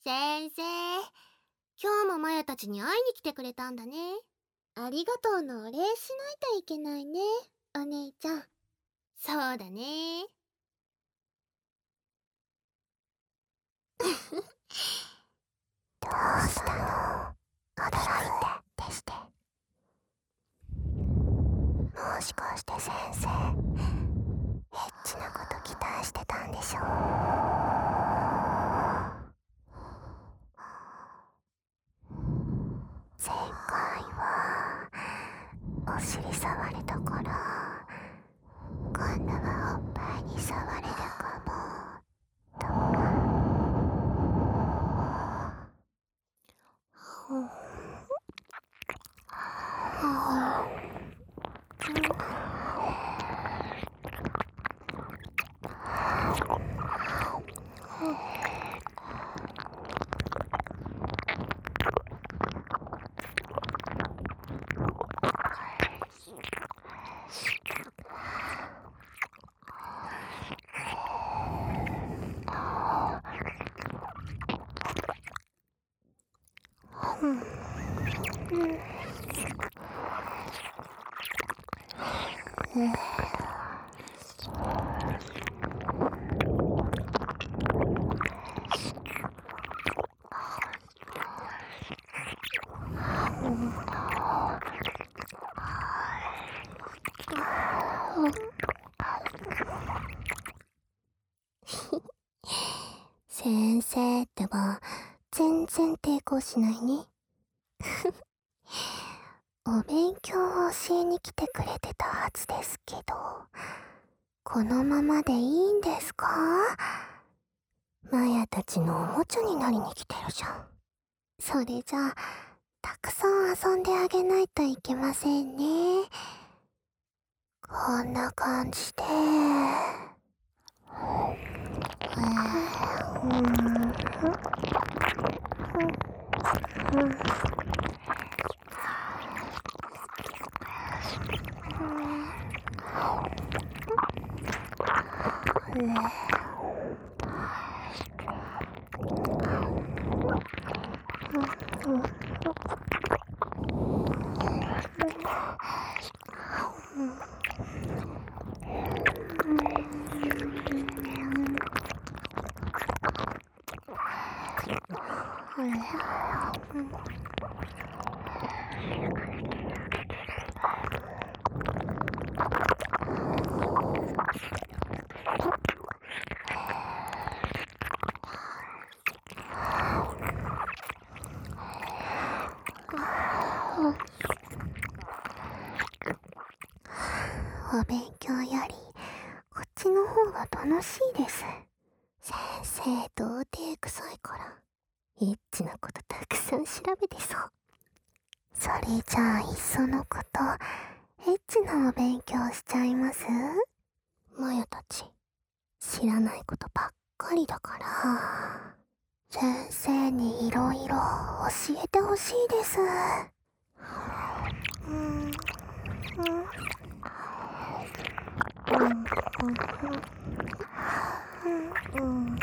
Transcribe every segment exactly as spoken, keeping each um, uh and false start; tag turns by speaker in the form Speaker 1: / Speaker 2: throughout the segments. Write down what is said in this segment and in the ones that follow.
Speaker 1: 先生、今日もマヤたちに会いに来てくれたんだね。
Speaker 2: ありがとうのお礼しないといけないね、お姉ちゃん。
Speaker 1: そうだね。
Speaker 2: どうしたの？驚いてでして。もしかして先生、エッチなこと期待してたんでしょ？正解はお尻触れたから、今度はおっぱいに触れるかもとか。先生ってば全然抵抗しないね。お勉強を教えに来てくれてたはずですけど、このままでいいんですか？マヤたちのおもちゃになりに来てるじゃん。それじゃあたくさん遊んであげないといけませんね。こんな感じで、お勉強よりこっちの方が楽しいです。先生童貞臭いからエッチなことたくさん調べてそう。それじゃあいっそのことエッチなお勉強しちゃいます？マヤたち知らないことばっかりだから、先生にいろいろ教えてほしいです。うんうんうんうん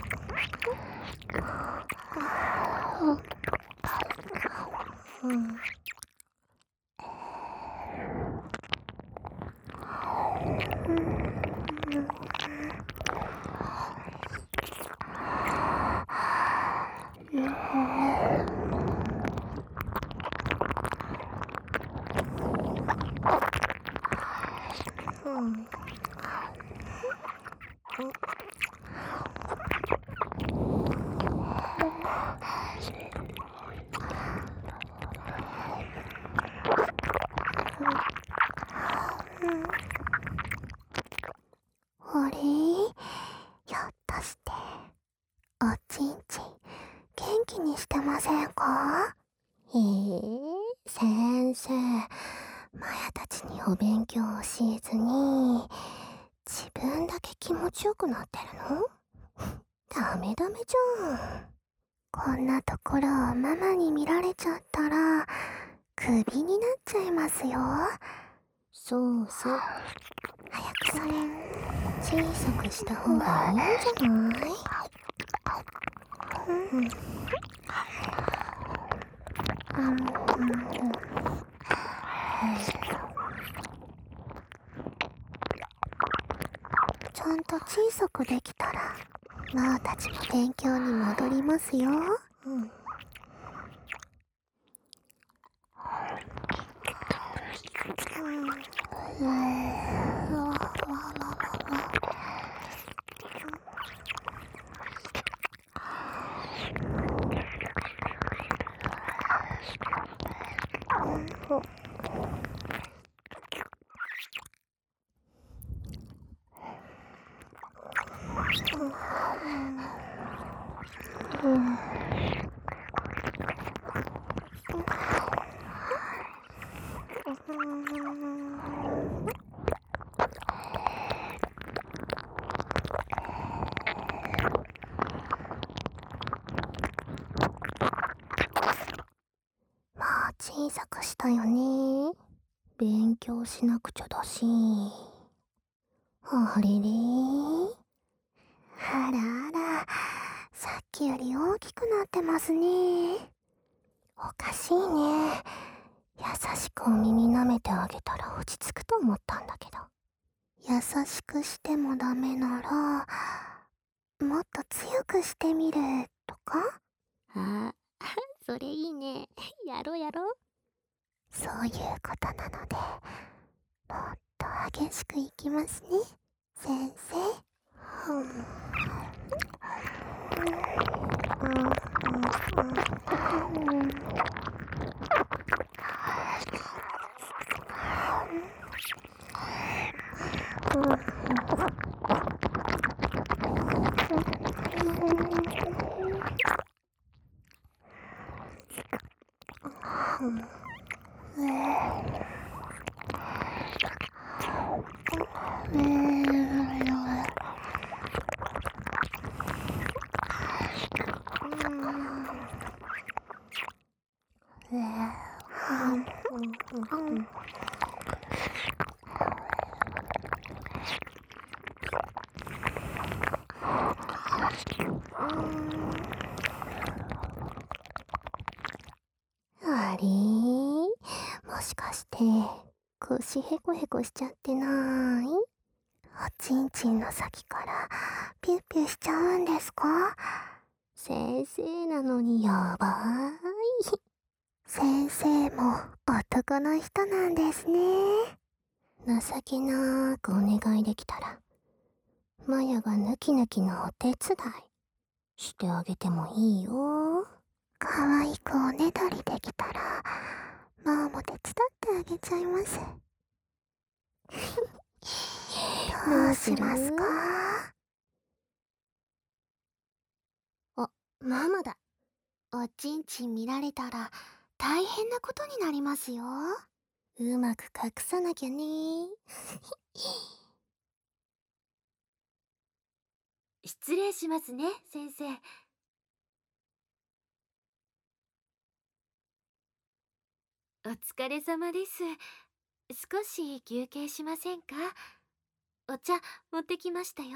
Speaker 2: うんあれ？ひょっとしておちんちん元気にしてませんか？えー、先生、マヤたちにお勉強を教えずに自分だけ気持ちよくなってるの？ダメダメじゃん。こんなところをママに見られちゃったらクビになっちゃいますよ。そうそう、早くそれ小さくした方がいいんじゃない？ ちゃんと小さくできたらマーたちも勉強に戻りますよ。うん。まあ小さくしたよね。勉強しなくちゃだし。あれれ、あらあら、さっきより大きくなってますね。おかしいね。優しくお耳舐めてあげたら落ち着くと思ったんだけど。優しくしてもダメなら、もっと強くしてみるとか？
Speaker 1: あ、それいいね。やろうやろう。
Speaker 2: そういうことなので、もっと激しくいきますね、先生。ふん。あれ、もしかして腰ヘコヘコしちゃってない？おちんちんの先からピュッピュしちゃうんですか？先生なのにやばい。先生も男の人なんですね。情けなーくお願いできたら、マヤがヌキヌキのお手伝いしてあげてもいいよ。可愛くおねだりできたら、マーも手伝ってあげちゃいます。どうしますか？
Speaker 1: あ、ママだ。おちんちん見られたら大変なことになりますよ。うまく隠さなきゃね。
Speaker 3: 失礼しますね、先生。お疲れ様です。少し休憩しませんか？お茶持ってきましたよ。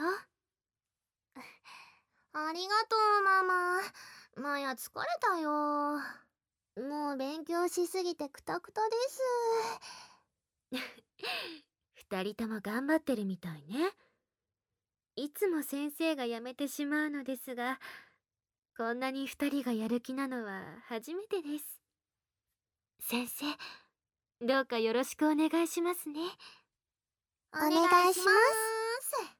Speaker 1: ありがとう、ママ。マヤ疲れたよ。もう勉強しすぎてクタクタです。
Speaker 3: 二人とも頑張ってるみたいね。いつも先生が辞めてしまうのですが、こんなに二人がやる気なのは初めてです。先生、どうかよろしくお願いしますね。
Speaker 1: お願いします。